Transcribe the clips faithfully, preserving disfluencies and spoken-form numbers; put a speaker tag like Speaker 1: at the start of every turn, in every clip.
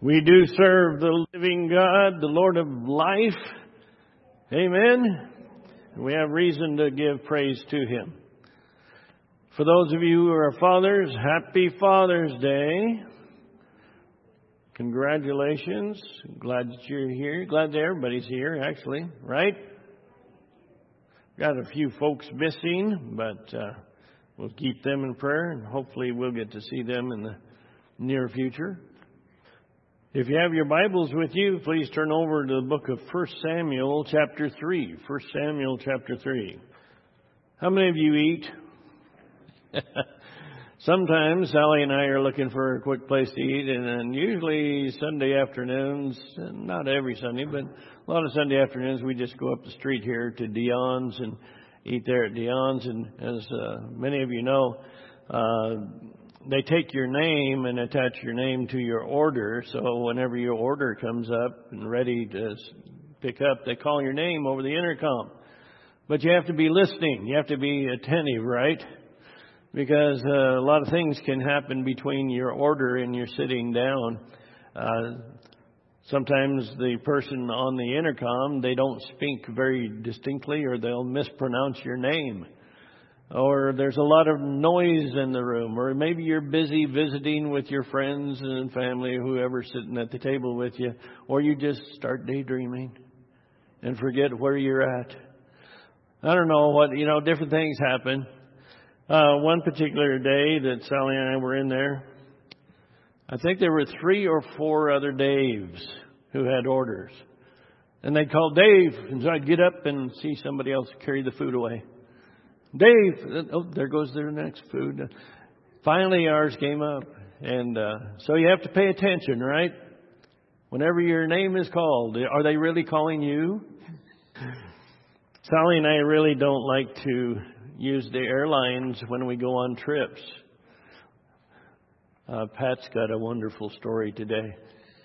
Speaker 1: We do serve the living God, the Lord of life. Amen. We have reason to give praise to Him. For those of you who are fathers, happy Father's Day. Congratulations. Glad that you're here. Glad that everybody's here, actually, right? Got a few folks missing, but uh, we'll keep them in prayer, and hopefully we'll get to see them in the near future. If you have your Bibles with you, please turn over to the book of First Samuel chapter three. First Samuel chapter three. How many of you eat? Sometimes Sally and I are looking for a quick place to eat, and then usually Sunday afternoons, not every Sunday, but a lot of Sunday afternoons, we just go up the street here to Dion's and eat there at Dion's. And as uh, many of you know, uh, they take your name and attach your name to your order. So whenever your order comes up and ready to pick up, they call your name over the intercom. But you have to be listening. You have to be attentive, right? Because uh, a lot of things can happen between your order and your sitting down. Uh, sometimes the person on the intercom, they don't speak very distinctly, or they'll mispronounce your name. Or there's a lot of noise in the room. Or maybe you're busy visiting with your friends and family, whoever's sitting at the table with you. Or you just start daydreaming and forget where you're at. I don't know what, you know, different things happen. Uh, one particular day that Sally and I were in there, I think there were three or four other Daves who had orders. And they'd call Dave, and so I'd get up and see somebody else carry the food away. Dave, oh, there goes their next food. Finally, ours came up. And uh, so you have to pay attention, right? Whenever your name is called, are they really calling you? Sally and I really don't like to use the airlines when we go on trips. Uh, Pat's got a wonderful story today.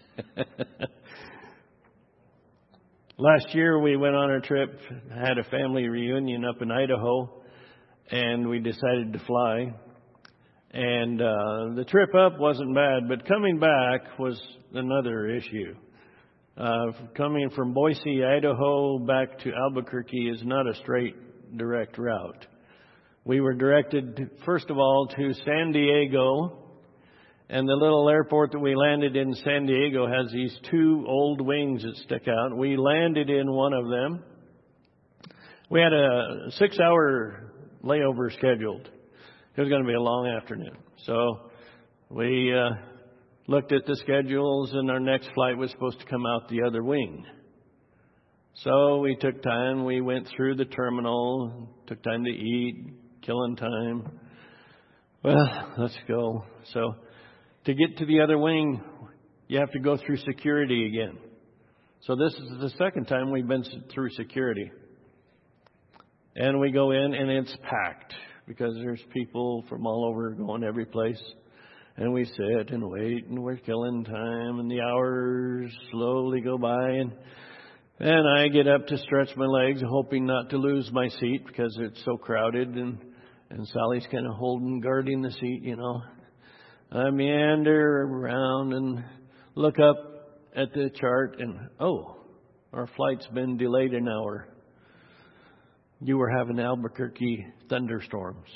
Speaker 1: Last year we went on a trip, had a family reunion up in Idaho, and we decided to fly. And uh, the trip up wasn't bad, but coming back was another issue. Uh, coming from Boise, Idaho, back to Albuquerque is not a straight, direct route. We were directed, first of all, to San Diego. And the little airport that we landed in, San Diego, has these two old wings that stick out. We landed in one of them. We had a six-hour layover scheduled. It was going to be a long afternoon. So we uh, looked at the schedules, and our next flight was supposed to come out the other wing. So we took time. We went through the terminal, took time to eat, killing time. Well, let's go. So to get to the other wing, you have to go through security again. So this is the second time we've been through security. And we go in, and it's packed because there's people from all over going every place. And we sit and wait, and we're killing time, and the hours slowly go by. And, and I get up to stretch my legs, hoping not to lose my seat because it's so crowded. And, and Sally's kind of holding, guarding the seat, you know. I meander around and look up at the chart, and oh, our flight's been delayed an hour. You were having Albuquerque thunderstorms.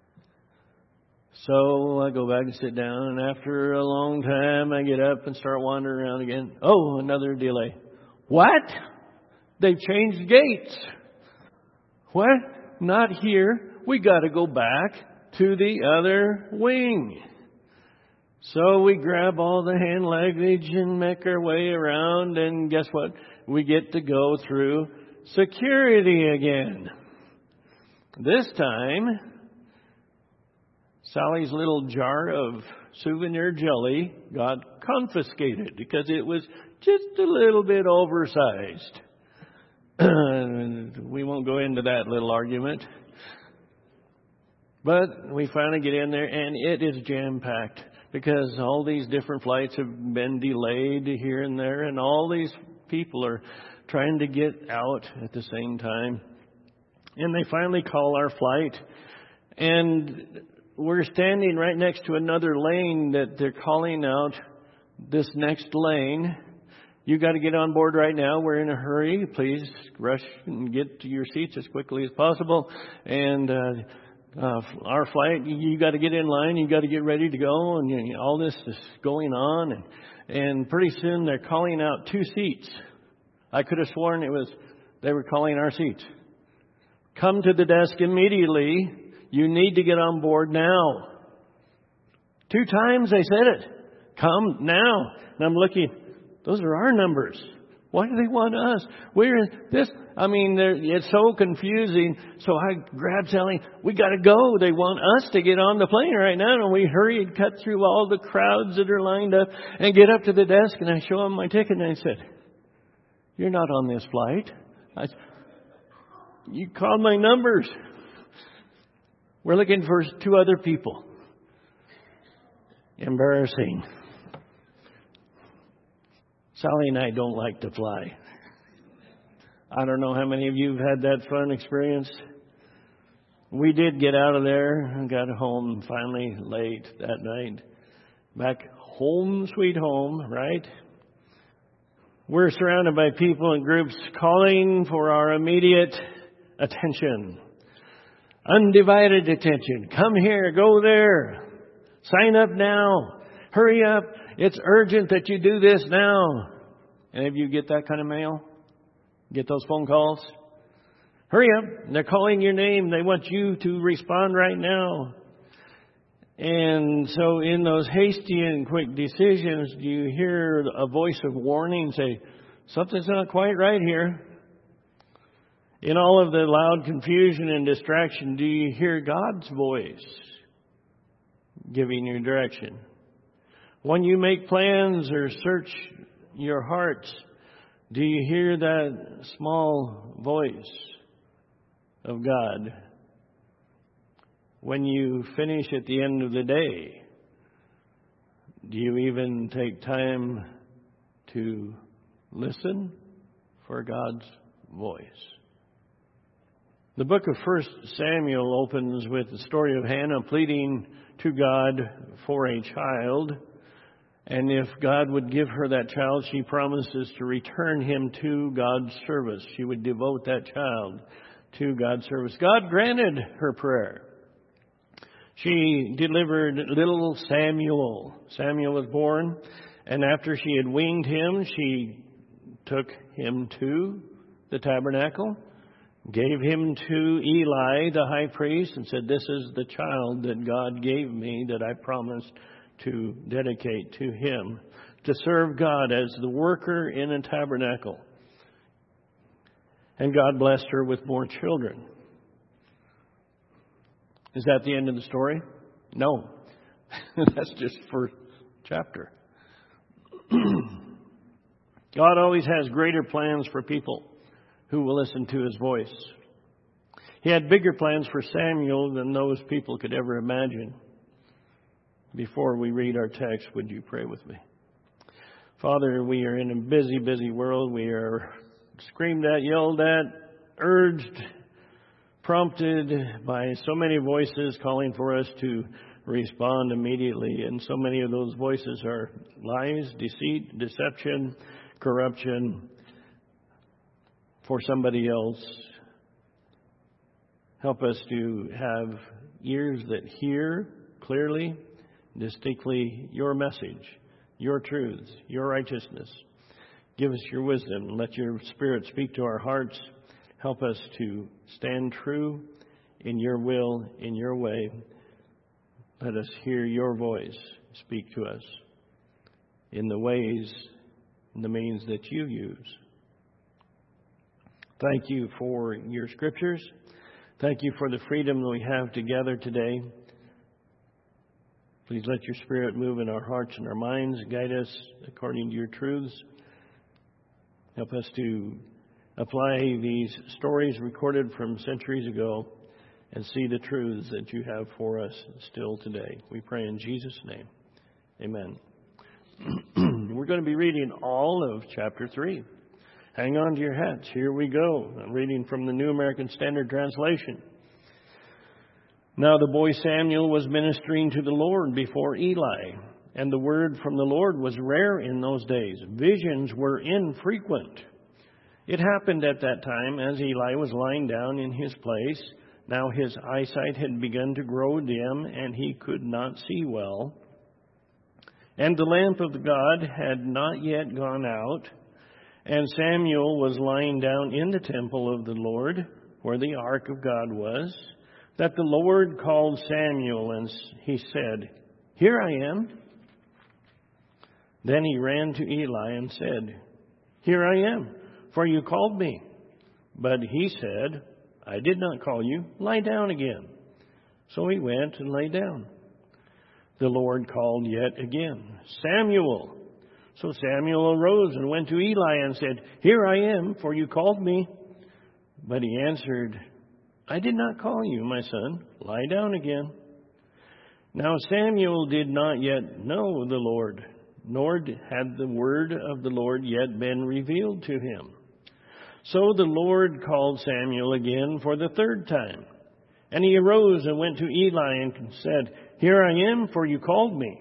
Speaker 1: So I go back and sit down, and after a long time, I get up and start wandering around again. Oh, another delay. What? They've changed gates. What? Not here. We got to go back to the other wing. So we grab all the hand luggage and make our way around, and guess what? We get to go through security again. This time, Sally's little jar of souvenir jelly got confiscated because it was just a little bit oversized. We won't go into that little argument. But we finally get in there, and it is jam-packed because all these different flights have been delayed here and there, and all these people are trying to get out at the same time. And they finally call our flight, and we're standing right next to another lane that they're calling out this next lane. You got to get on board right now. We're in a hurry. Please rush and get to your seats as quickly as possible. And uh, uh, our flight, you got to get in line. You got to get ready to go. And you know, all this is going on. And, and pretty soon they're calling out two seats. I could have sworn it was they were calling our seats. Come to the desk immediately. You need to get on board now. Two times they said it. Come now. And I'm looking. Those are our numbers. Why do they want us? We're in this. I mean, it's so confusing. So I grabbed Sally. We got to go. They want us to get on the plane right now. And we hurry and cut through all the crowds that are lined up and get up to the desk. And I show them my ticket. And I said, you're not on this flight. I said, you called my numbers. We're looking for two other people. Embarrassing. Sally and I don't like to fly. I don't know how many of you have had that fun experience. We did get out of there and got home finally late that night. Back home, sweet home, right? We're surrounded by people and groups calling for our immediate attention. Undivided attention. Come here, go there. Sign up now. Hurry up. It's urgent that you do this now. Any of you get that kind of mail? Get those phone calls? Hurry up. They're calling your name. They want you to respond right now. And so in those hasty and quick decisions, do you hear a voice of warning say, something's not quite right here? In all of the loud confusion and distraction, do you hear God's voice giving you direction? When you make plans or search your hearts, do you hear that small voice of God? When you finish at the end of the day, do you even take time to listen for God's voice? The book of First Samuel opens with the story of Hannah pleading to God for a child. And if God would give her that child, she promises to return him to God's service. She would devote that child to God's service. God granted her prayer. She delivered little Samuel. Samuel was born, and after she had weaned him, she took him to the tabernacle, gave him to Eli, the high priest, and said, this is the child that God gave me that I promised to dedicate to him, to serve God as the worker in a tabernacle. And God blessed her with more children. Is that the end of the story? No. That's just first chapter. God always has greater plans for people who will listen to his voice. He had bigger plans for Samuel than those people could ever imagine. Before we read our text, would you pray with me? Father, we are in a busy, busy world. We are screamed at, yelled at, urged, prompted by so many voices calling for us to respond immediately. And so many of those voices are lies, deceit, deception, corruption for somebody else. Help us to have ears that hear clearly, distinctly your message, your truths, your righteousness. Give us your wisdom. Let your Spirit speak to our hearts. Help us to stand true in your will, in your way. Let us hear your voice speak to us in the ways and the means that you use. Thank you for your scriptures. Thank you for the freedom that we have to gather today. Please let your Spirit move in our hearts and our minds. Guide us according to your truths. Help us to apply these stories recorded from centuries ago and see the truths that you have for us still today. We pray in Jesus' name. Amen. We're going to be reading all of chapter three. Hang on to your hats. Here we go. I'm reading from the New American Standard Translation. Now the boy Samuel was ministering to the Lord before Eli, and the word from the Lord was rare in those days. Visions were infrequent. It happened at that time, as Eli was lying down in his place. Now his eyesight had begun to grow dim, and he could not see well. And the lamp of God had not yet gone out. And Samuel was lying down in the temple of the Lord, where the ark of God was, that the Lord called Samuel, and he said, "Here I am." Then he ran to Eli and said, "Here I am, for you called me." But he said, "I did not call you. Lie down again." So he went and lay down. The Lord called yet again, "Samuel." So Samuel arose and went to Eli and said, "Here I am, for you called me." But he answered, "I did not call you, my son. Lie down again." Now Samuel did not yet know the Lord, nor had the word of the Lord yet been revealed to him. So the Lord called Samuel again for the third time. And he arose and went to Eli and said, "Here I am, for you called me."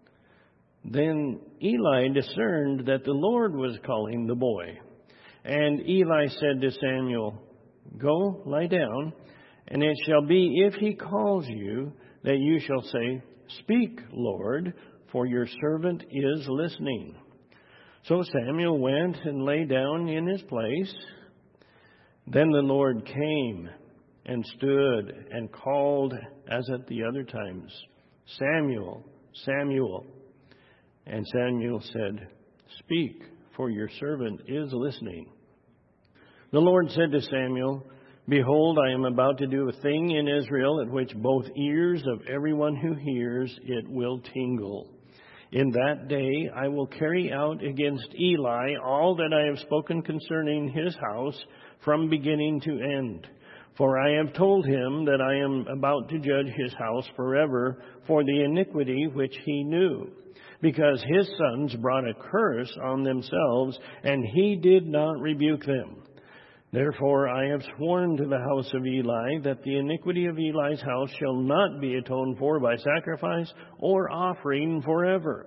Speaker 1: Then Eli discerned that the Lord was calling the boy. And Eli said to Samuel, "Go, lie down, and it shall be, if he calls you, that you shall say, 'Speak, Lord, for your servant is listening.'" So Samuel went and lay down in his place. Then the Lord came and stood and called as at the other times, "Samuel, Samuel." And Samuel said, "Speak, for your servant is listening." The Lord said to Samuel, "Behold, I am about to do a thing in Israel at which both ears of everyone who hears it will tingle. In that day I will carry out against Eli all that I have spoken concerning his house from beginning to end. For I have told him that I am about to judge his house forever for the iniquity which he knew, because his sons brought a curse on themselves, and he did not rebuke them. Therefore I have sworn to the house of Eli that the iniquity of Eli's house shall not be atoned for by sacrifice or offering forever."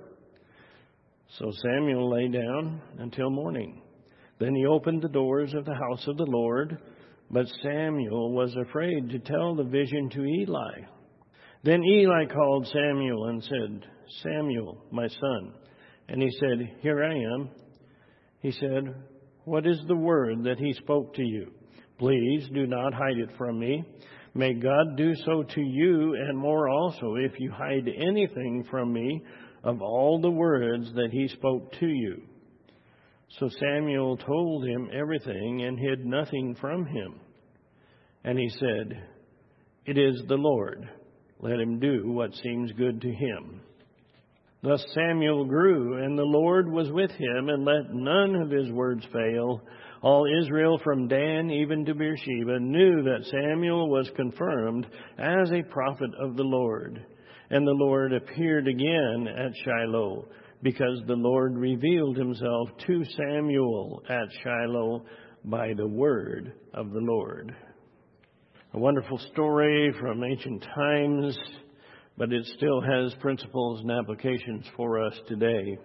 Speaker 1: So Samuel lay down until morning. Then he opened the doors of the house of the Lord, but Samuel was afraid to tell the vision to Eli. Then Eli called Samuel and said, "Samuel, my son." And he said, "Here I am." He said, "What is the word that he spoke to you? Please do not hide it from me. May God do so to you and more also if you hide anything from me of all the words that he spoke to you." So Samuel told him everything and hid nothing from him. And he said, "It is the Lord. Let him do what seems good to him." Thus Samuel grew, and the Lord was with him, and let none of his words fail. All Israel from Dan even to Beersheba knew that Samuel was confirmed as a prophet of the Lord. And the Lord appeared again at Shiloh, because the Lord revealed himself to Samuel at Shiloh by the word of the Lord. A wonderful story from ancient times, but it still has principles and applications for us today.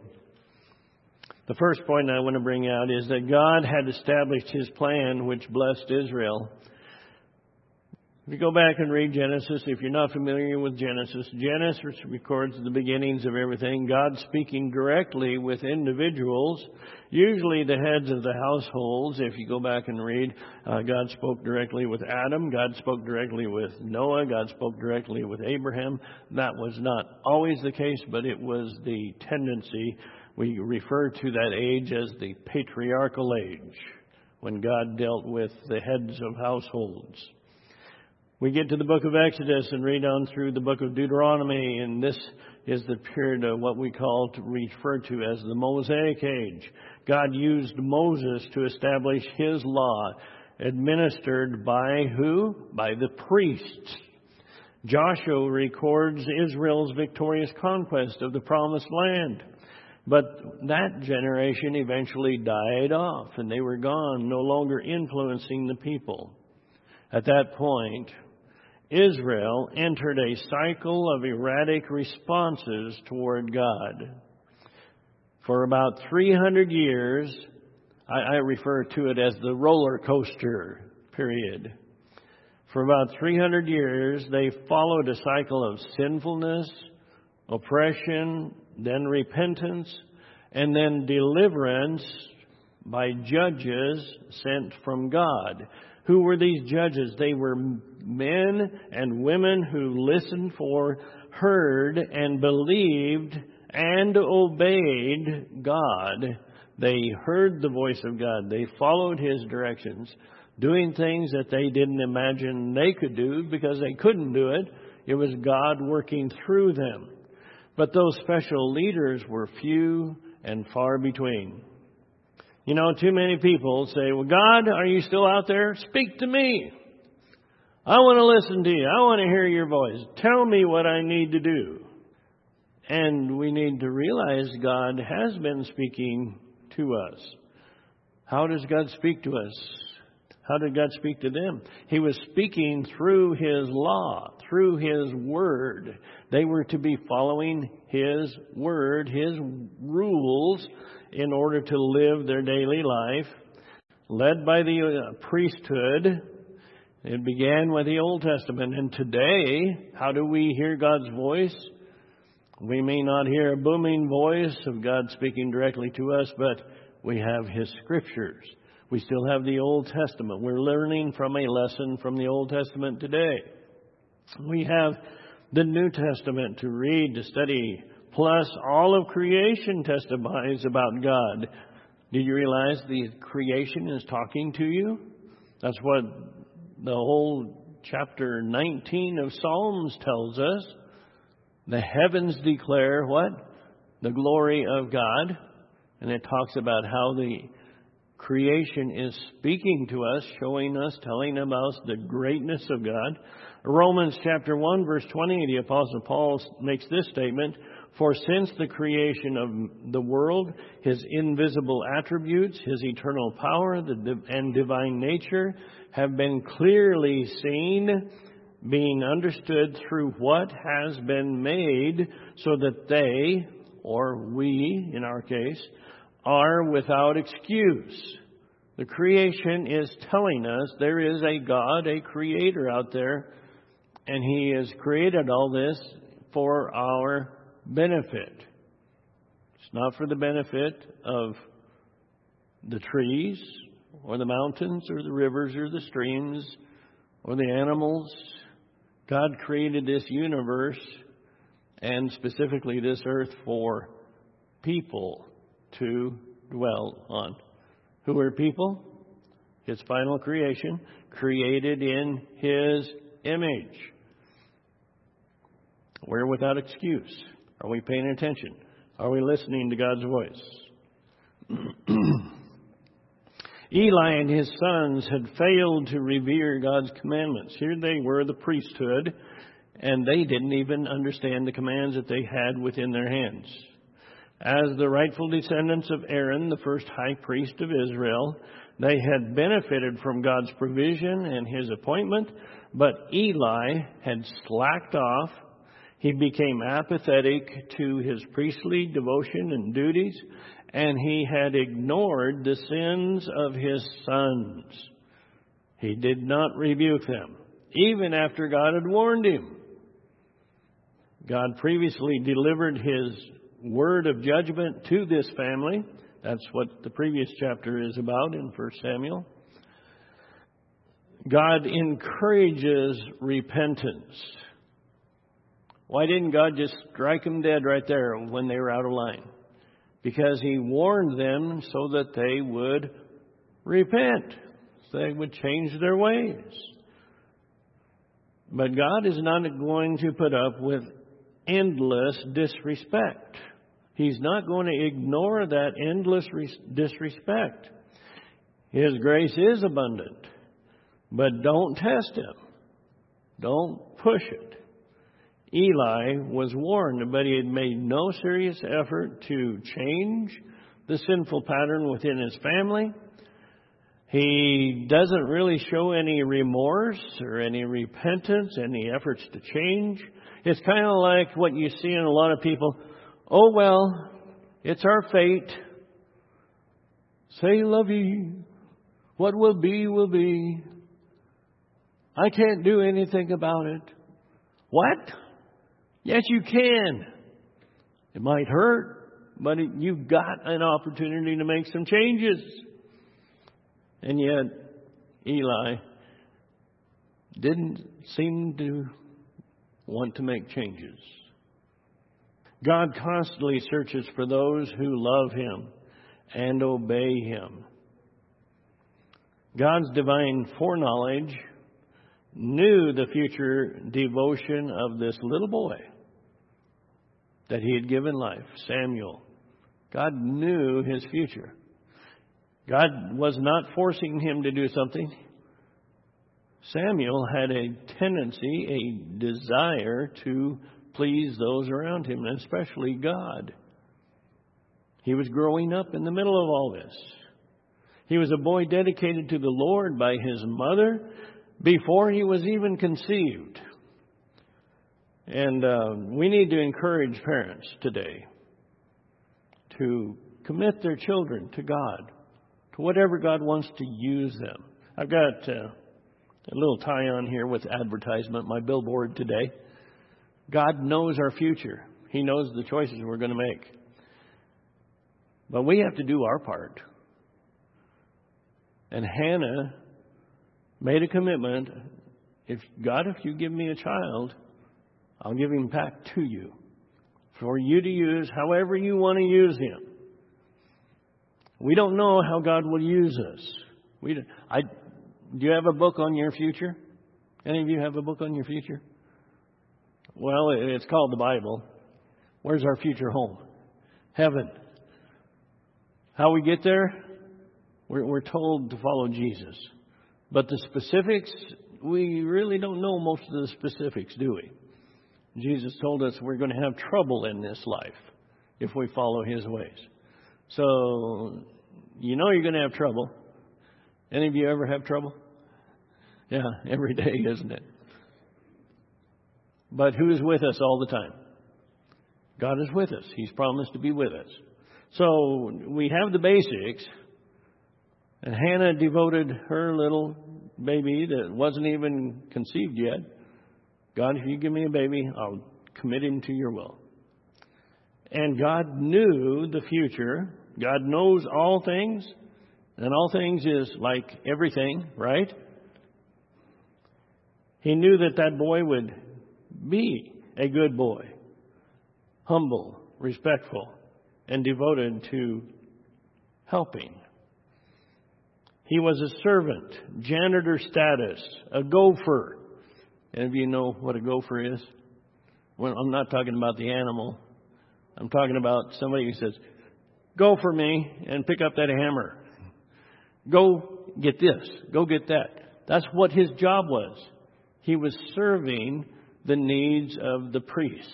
Speaker 1: The first point I want to bring out is that God had established his plan which blessed Israel. If you go back and read Genesis, if you're not familiar with Genesis, Genesis records the beginnings of everything, God speaking directly with individuals, usually the heads of the households. If you go back and read, uh, God spoke directly with Adam, God spoke directly with Noah, God spoke directly with Abraham. That was not always the case, but it was the tendency. We refer to that age as the patriarchal age, when God dealt with the heads of households. We get to the book of Exodus and read on through the book of Deuteronomy, and this is the period of what we call to refer to as the Mosaic age. God used Moses to establish his law, administered by who? By the priests. Joshua records Israel's victorious conquest of the promised land. But that generation eventually died off, and they were gone, no longer influencing the people. At that point, Israel entered a cycle of erratic responses toward God. For about three hundred years, I, I refer to it as the roller coaster period. For about three hundred years, they followed a cycle of sinfulness, oppression, then repentance, and then deliverance by judges sent from God. Who were these judges? They were men and women who listened for, heard, and believed and obeyed God. They heard the voice of God. They followed His directions, doing things that they didn't imagine they could do because they couldn't do it. It was God working through them. But those special leaders were few and far between. You know, too many people say, well, God, are you still out there? Speak to me. I want to listen to you. I want to hear your voice. Tell me what I need to do. And we need to realize God has been speaking to us. How does God speak to us? How did God speak to them? He was speaking through His law, through His word. They were to be following His word, His rules, in order to live their daily life, led by the uh, priesthood. It began with the Old Testament. And today, how do we hear God's voice? We may not hear a booming voice of God speaking directly to us, but we have His scriptures. We still have the Old Testament. We're learning from a lesson from the Old Testament today. We have the New Testament to read, to study, plus all of creation testifies about God. Did you realize the creation is talking to you? That's what the whole chapter nineteen of Psalms tells us. The heavens declare what? The glory of God. And it talks about how the creation is speaking to us, showing us, telling about the greatness of God. Romans chapter one, verse twenty, the Apostle Paul makes this statement, for since the creation of the world, His invisible attributes, His eternal power the, and divine nature have been clearly seen, being understood through what has been made, so that they, or we in our case, are without excuse. The creation is telling us there is a God, a creator out there, and He has created all this for our benefit. It's not for the benefit of the trees or the mountains or the rivers or the streams or the animals. God created this universe and specifically this earth for people to dwell on. Who are people? His final creation, created in His image. We're without excuse. Are we paying attention? Are we listening to God's voice? Eli and his sons had failed to revere God's commandments. Here they were, the priesthood, and they didn't even understand the commands that they had within their hands. As the rightful descendants of Aaron, the first high priest of Israel, they had benefited from God's provision and His appointment, but Eli had slacked off. He became apathetic to his priestly devotion and duties, and he had ignored the sins of his sons. He did not rebuke them, even after God had warned him. God previously delivered His word of judgment to this family. That's what the previous chapter is about in First Samuel. God encourages repentance. Why didn't God just strike them dead right there when they were out of line? Because He warned them so that they would repent, so they would change their ways. But God is not going to put up with endless disrespect. He's not going to ignore that endless disrespect. His grace is abundant, but don't test Him. Don't push it. Eli was warned, but he had made no serious effort to change the sinful pattern within his family. He doesn't really show any remorse or any repentance, any efforts to change. It's kind of like what you see in a lot of people. Oh, well, it's our fate. Say lovey. What will be, will be. I can't do anything about it. What? Yes, you can. It might hurt, but it, you've got an opportunity to make some changes. And yet, Eli didn't seem to want to make changes. God constantly searches for those who love Him and obey Him. God's divine foreknowledge knew the future devotion of this little boy that He had given life, Samuel. God knew his future. God was not forcing him to do something. Samuel had a tendency, a desire to please those around him, and especially God. He was growing up in the middle of all this. He was a boy dedicated to the Lord by his mother before he was even conceived. And uh, we need to encourage parents today to commit their children to God, to whatever God wants to use them. I've got uh, a little tie on here with advertisement, my billboard today. God knows our future. He knows the choices we're going to make. But we have to do our part. And Hannah made a commitment. If God, if you give me a child, I'll give him back to you for you to use however you want to use him. We don't know how God will use us. We, I, do you have a book on your future? Any of you have a book on your future? Well, it's called the Bible. Where's our future home? Heaven. How we get there? We're, we're told to follow Jesus. But the specifics, we really don't know most of the specifics, do we? Jesus told us we're going to have trouble in this life if we follow His ways. So, you know you're going to have trouble. Any of you ever have trouble? Yeah, every day, isn't it? But who is with us all the time? God is with us. He's promised to be with us. So, we have the basics. And Hannah devoted her little baby that wasn't even conceived yet. God, if you give me a baby, I'll commit him to your will. And God knew the future. God knows all things. And all things is like everything, right? He knew that that boy would be a good boy. Humble, respectful, and devoted to helping. He was a servant, janitor status, a gopher. Any of you know what a gopher is? Well, I'm not talking about the animal. I'm talking about somebody who says, go for me and pick up that hammer. Go get this. Go get that. That's what his job was. He was serving the needs of the priests.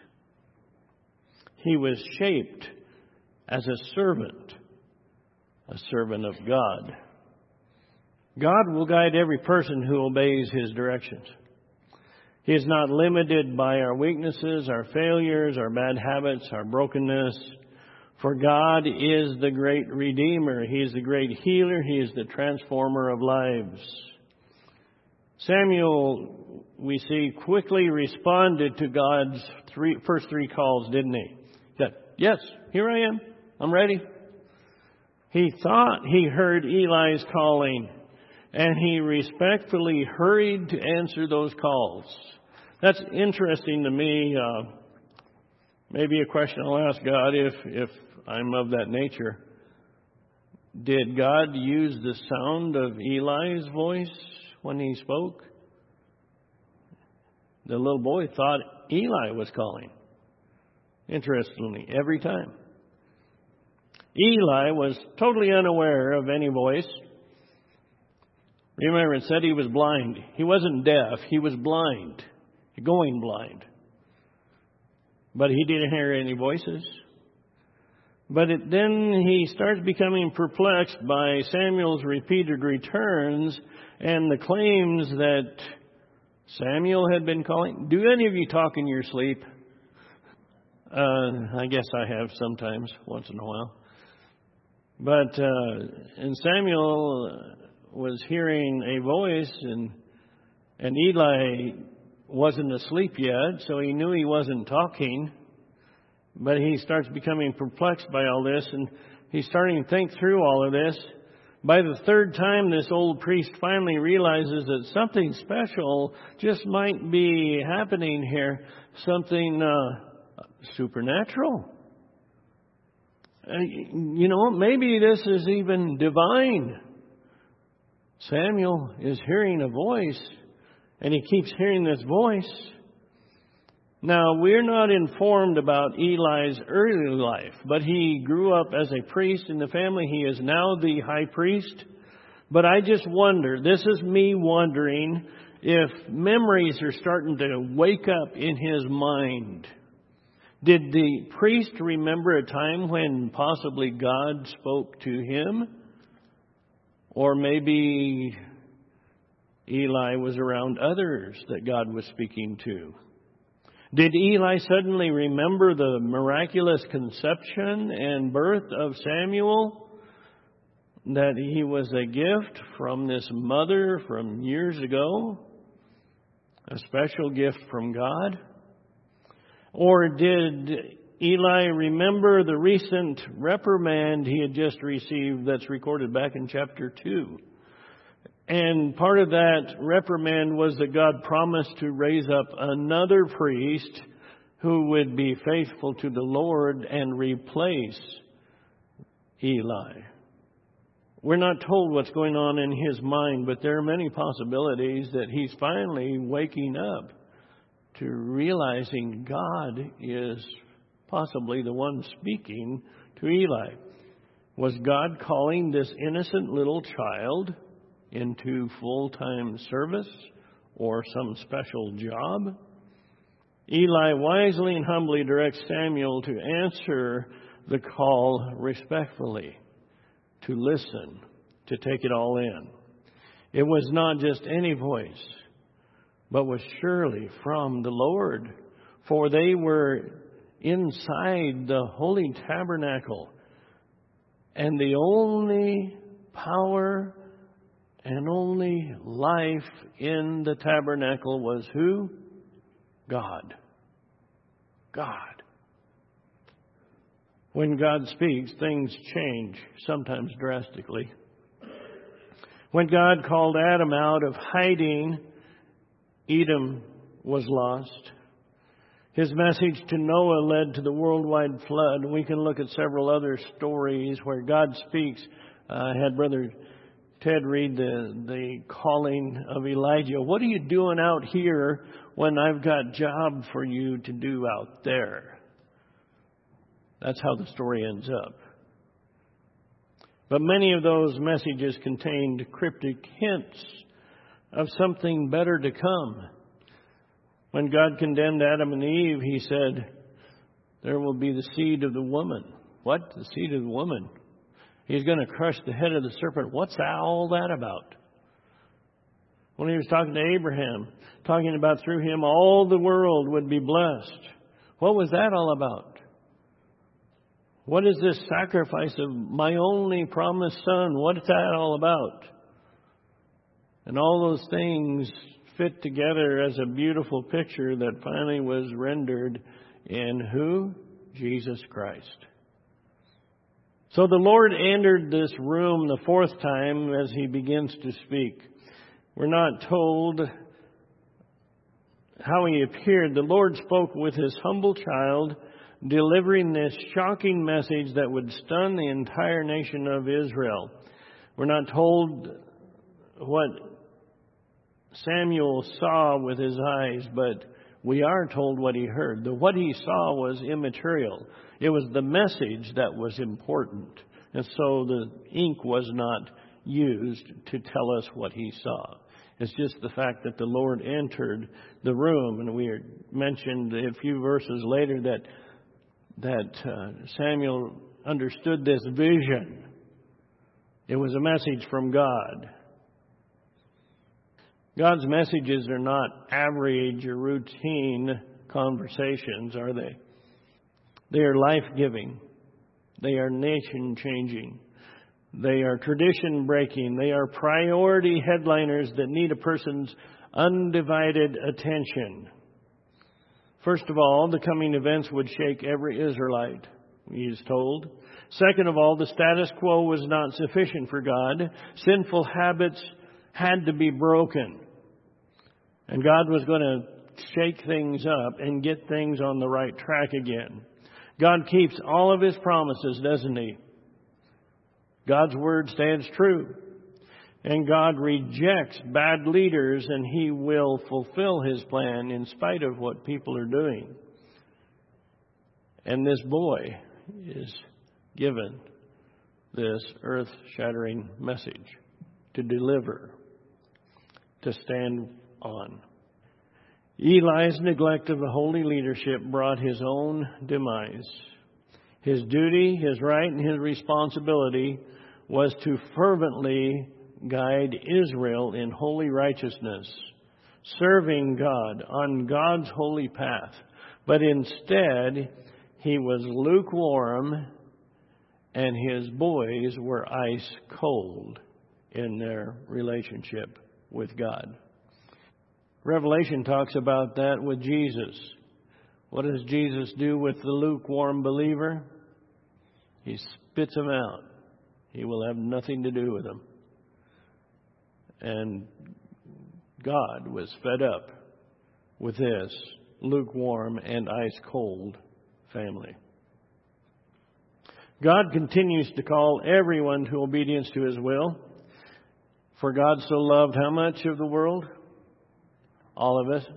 Speaker 1: He was shaped as a servant, a servant of God. God will guide every person who obeys His directions. He is not limited by our weaknesses, our failures, our bad habits, our brokenness. For God is the great Redeemer. He is the great healer. He is the transformer of lives. Samuel, we see, quickly responded to God's three, first three calls, didn't he? He said, yes, here I am. I'm ready. He thought he heard Eli's calling, and he respectfully hurried to answer those calls. That's interesting to me. Uh, maybe a question I'll ask God if, if I'm of that nature. Did God use the sound of Eli's voice when he spoke? The little boy thought Eli was calling. Interestingly, every time. Eli was totally unaware of any voice. Remember, it said he was blind. He wasn't deaf. He was blind, going blind. But he didn't hear any voices. But it, then he starts becoming perplexed by Samuel's repeated returns and the claims that Samuel had been calling. Do any of you talk in your sleep? Uh, I guess I have sometimes, once in a while. But uh, and Samuel was hearing a voice, and and Eli wasn't asleep yet, so he knew he wasn't talking. But he starts becoming perplexed by all this, and he's starting to think through all of this. By the third time, this old priest finally realizes that something special just might be happening here, something uh, supernatural. Uh, you know, maybe this is even divine. Samuel is hearing a voice, and he keeps hearing this voice. Now, we're not informed about Eli's early life, but he grew up as a priest in the family. He is now the high priest. But I just wonder, this is me wondering, if memories are starting to wake up in his mind. Did the priest remember a time when possibly God spoke to him? Or maybe Eli was around others that God was speaking to. Did Eli suddenly remember the miraculous conception and birth of Samuel? That he was a gift from this mother from years ago? A special gift from God? Or did Eli remember the recent reprimand he had just received that's recorded back in chapter two? And part of that reprimand was that God promised to raise up another priest who would be faithful to the Lord and replace Eli. We're not told what's going on in his mind, but there are many possibilities that he's finally waking up to realizing God is possibly the one speaking to Eli. Was God calling this innocent little child into full-time service or some special job? Eli wisely and humbly directs Samuel to answer the call respectfully, to listen, to take it all in. It was not just any voice, but was surely from the Lord, for they were inside the holy tabernacle, and the only power and only life in the tabernacle was who? God. God. When God speaks, things change, sometimes drastically. When God called Adam out of hiding, Edom was lost. His message to Noah led to the worldwide flood. We can look at several other stories where God speaks. Uh, I had Brother Ted read the, the calling of Elijah. What are you doing out here when I've got job for you to do out there? That's how the story ends up. But many of those messages contained cryptic hints of something better to come. When God condemned Adam and Eve, he said, there will be the seed of the woman. What? The seed of the woman. He's going to crush the head of the serpent. What's all that about? When he was talking to Abraham, talking about through him all the world would be blessed. What was that all about? What is this sacrifice of my only promised son? What's that all about? And all those things fit together as a beautiful picture that finally was rendered in who? Jesus Christ. So the Lord entered this room the fourth time as he begins to speak. We're not told how he appeared. The Lord spoke with his humble child, delivering this shocking message that would stun the entire nation of Israel. We're not told what Samuel saw with his eyes, but we are told what he heard. The what he saw was immaterial. It was the message that was important. And so the ink was not used to tell us what he saw. It's just the fact that the Lord entered the room. And we mentioned a few verses later that that uh, Samuel understood this vision. It was a message from God. God's messages are not average or routine conversations, are they? They are life-giving. They are nation-changing. They are tradition-breaking. They are priority headliners that need a person's undivided attention. First of all, the coming events would shake every Israelite, he is told. Second of all, the status quo was not sufficient for God. Sinful habits had to be broken. And God was going to shake things up and get things on the right track again. God keeps all of His promises, doesn't He? God's Word stands true. And God rejects bad leaders, and He will fulfill His plan in spite of what people are doing. And this boy is given this earth-shattering message to deliver, to stand on. Eli's neglect of the holy leadership brought his own demise. His duty, his right, and his responsibility was to fervently guide Israel in holy righteousness, serving God on God's holy path. But instead, he was lukewarm, and his boys were ice cold in their relationship with God. Revelation talks about that with Jesus. What does Jesus do with the lukewarm believer? He spits him out. He will have nothing to do with him. And God was fed up with this lukewarm and ice-cold family. God continues to call everyone to obedience to His will. For God so loved how much of the world? All of us.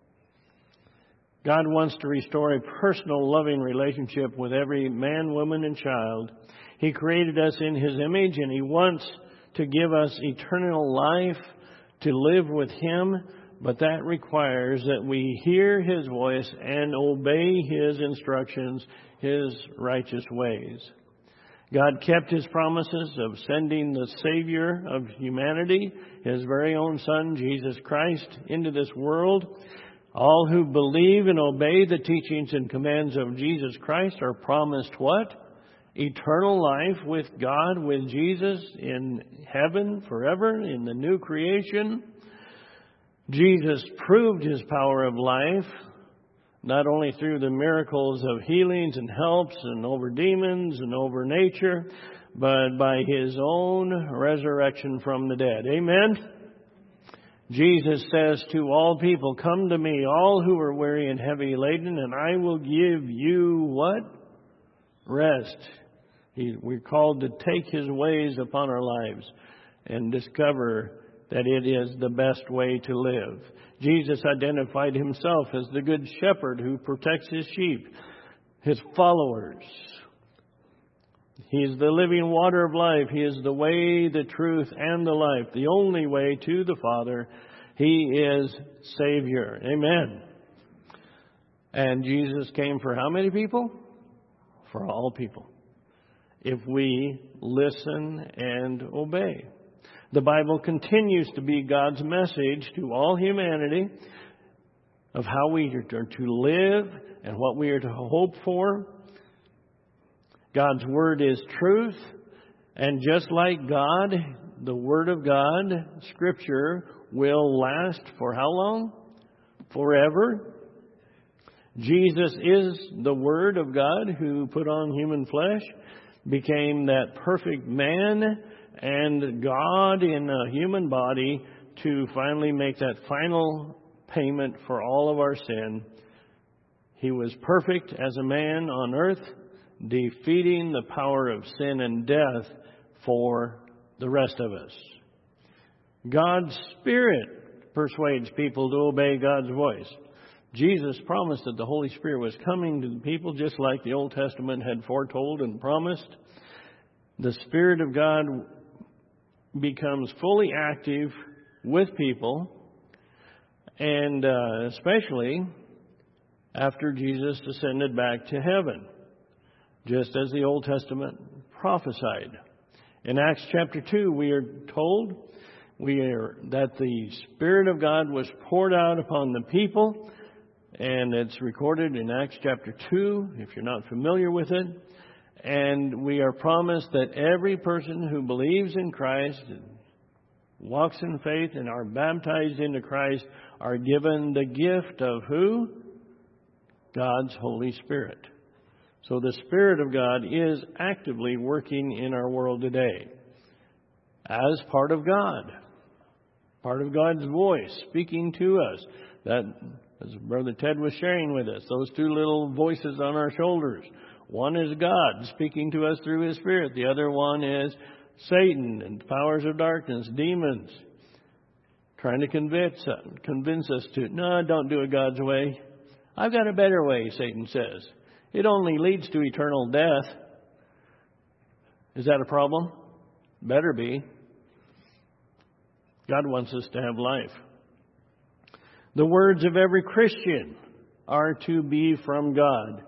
Speaker 1: God wants to restore a personal, loving relationship with every man, woman, and child. He created us in His image, and He wants to give us eternal life to live with Him. But that requires that we hear His voice and obey His instructions, His righteous ways. God kept His promises of sending the Savior of humanity, His very own Son, Jesus Christ, into this world. All who believe and obey the teachings and commands of Jesus Christ are promised what? Eternal life with God, with Jesus in heaven forever, in the new creation. Jesus proved His power of life, not only through the miracles of healings and helps and over demons and over nature, but by His own resurrection from the dead. Amen? Jesus says to all people, "Come to me, all who are weary and heavy laden, and I will give you" what? Rest. He, we're called to take His ways upon our lives and discover that it is the best way to live. Jesus identified Himself as the good shepherd who protects His sheep, His followers. He is the living water of life. He is the way, the truth, and the life, the only way to the Father. He is Savior. Amen. And Jesus came for how many people? For all people, if we listen and obey. The Bible continues to be God's message to all humanity of how we are to live and what we are to hope for. God's Word is truth. And just like God, the Word of God, Scripture, will last for how long? Forever. Jesus is the Word of God who put on human flesh, became that perfect man and God in a human body to finally make that final payment for all of our sin. He was perfect as a man on earth, defeating the power of sin and death for the rest of us. God's Spirit persuades people to obey God's voice. Jesus promised that the Holy Spirit was coming to the people just like the Old Testament had foretold and promised. The Spirit of God becomes fully active with people, and uh, especially after Jesus ascended back to heaven. just as the Old Testament prophesied. In Acts chapter two, we are told we are, that the Spirit of God was poured out upon the people, and it's recorded in Acts chapter two, if you're not familiar with it. And we are promised that every person who believes in Christ, walks in faith, and are baptized into Christ are given the gift of who? God's Holy Spirit. So the Spirit of God is actively working in our world today as part of God, part of God's voice speaking to us. That, as Brother Ted was sharing with us, those two little voices on our shoulders. One is God speaking to us through His Spirit. The other one is Satan and powers of darkness, demons, trying to convince, convince us to, no, don't do it God's way. I've got a better way, Satan says. It only leads to eternal death. Is that a problem? Better be. God wants us to have life. The words of every Christian are to be from God.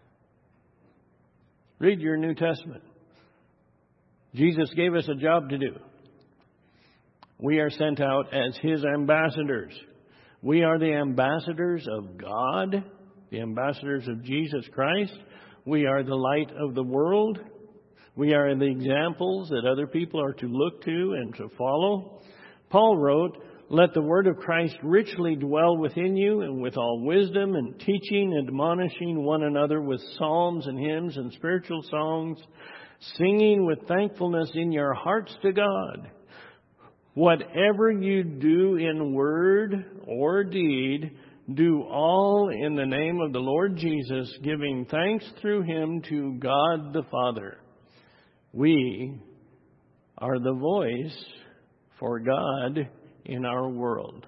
Speaker 1: Read your New Testament. Jesus gave us a job to do. We are sent out as His ambassadors. We are the ambassadors of God, the ambassadors of Jesus Christ. We are the light of the world. We are the examples that other people are to look to and to follow. Paul wrote, "Let the word of Christ richly dwell within you, and with all wisdom and teaching, admonishing one another with psalms and hymns and spiritual songs, singing with thankfulness in your hearts to God. Whatever you do in word or deed, do all in the name of the Lord Jesus, giving thanks through Him to God the Father." We are the voice for God in our world.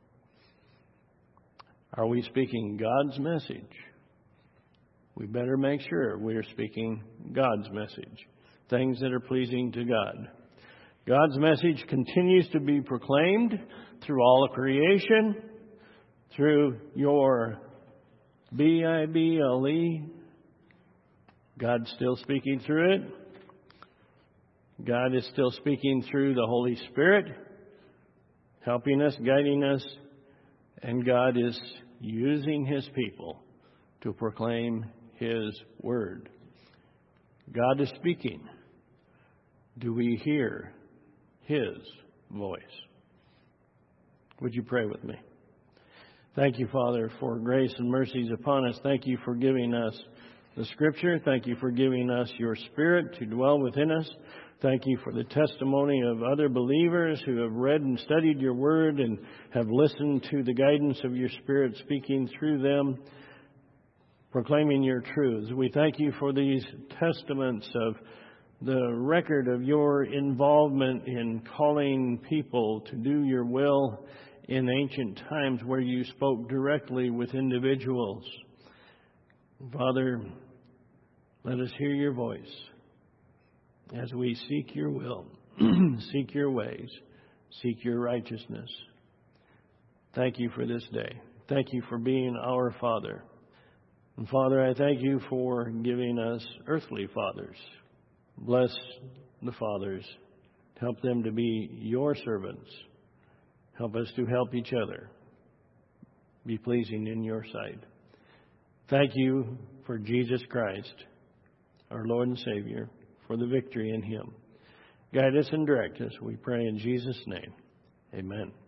Speaker 1: Are we speaking God's message? We better make sure we are speaking God's message, things that are pleasing to God. God's message continues to be proclaimed through all of creation, through your B I B L E. God's still speaking through it. God is still speaking through the Holy Spirit, helping us, guiding us, and God is using His people to proclaim His word. God is speaking. Do we hear His voice? Would you pray with me? Thank you, Father, for grace and mercies upon us. Thank you for giving us the Scripture. Thank you for giving us your Spirit to dwell within us. Thank you for the testimony of other believers who have read and studied your word and have listened to the guidance of your Spirit speaking through them, proclaiming your truths. We thank you for these testaments of the record of your involvement in calling people to do your will in ancient times where you spoke directly with individuals. Father, let us hear your voice as we seek your will, seek your ways, seek your righteousness. Thank you for this day. Thank you for being our Father. And Father, I thank you for giving us earthly fathers. Bless the fathers. Help them to be your servants. Help us to help each other be pleasing in your sight. Thank you for Jesus Christ, our Lord and Savior, for the victory in Him. Guide us and direct us, we pray in Jesus' name. Amen.